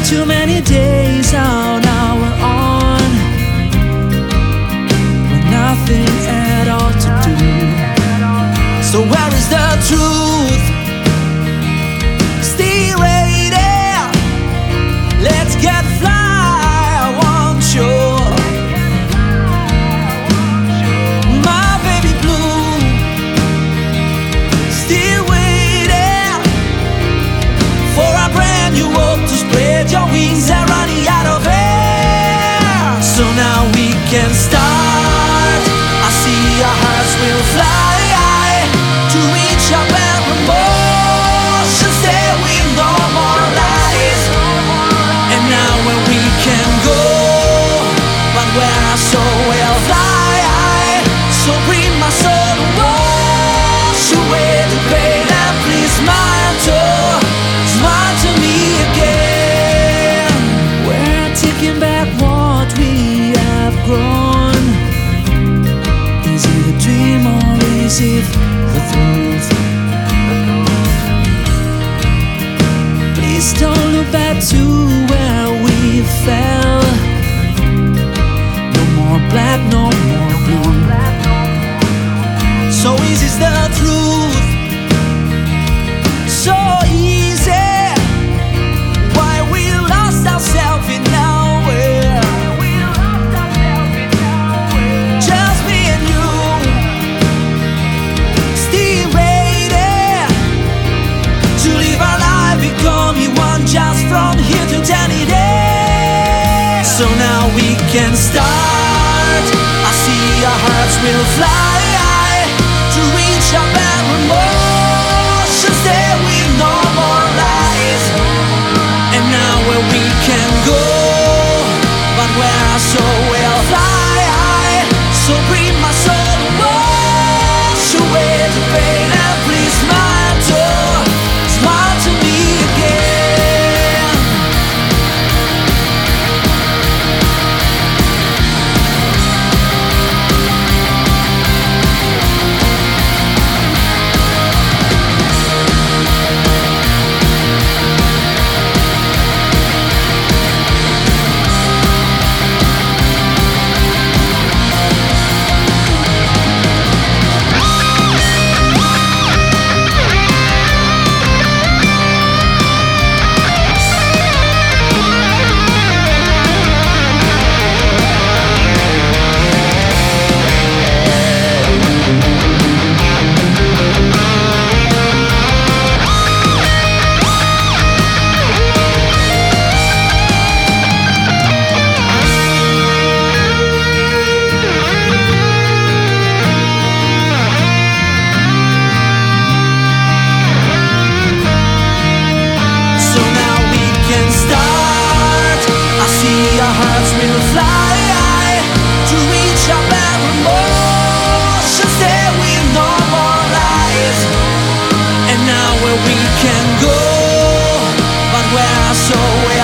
Too many days out our on, with nothing at all to do. So where is the truth? Stay right. Let's get fly, I want you. My baby blue, still waiting for a brand new hope to spread your wings and running out of air. So now we can start. I see our hearts will fly to reach our emotions that we no more lies. And now when we can go, but where so will fly. So bring my soul to wash away the pain and please smile to me again. We're taking back what we have grown. Is it a dream or is it the truth? Please don't look back to where we fell. No more black, no more blue. So easy's the truth, so easy. Why we lost ourselves in nowhere. Just me and you, still waiting to live our life, becoming one just from here to eternity. So now we can start. I see our hearts will fly to reach our bare emotions that we no more lies. And now where we can go, but where so will fly. So bring my soul to wash away the pain and please smile to me again. We can go, but where so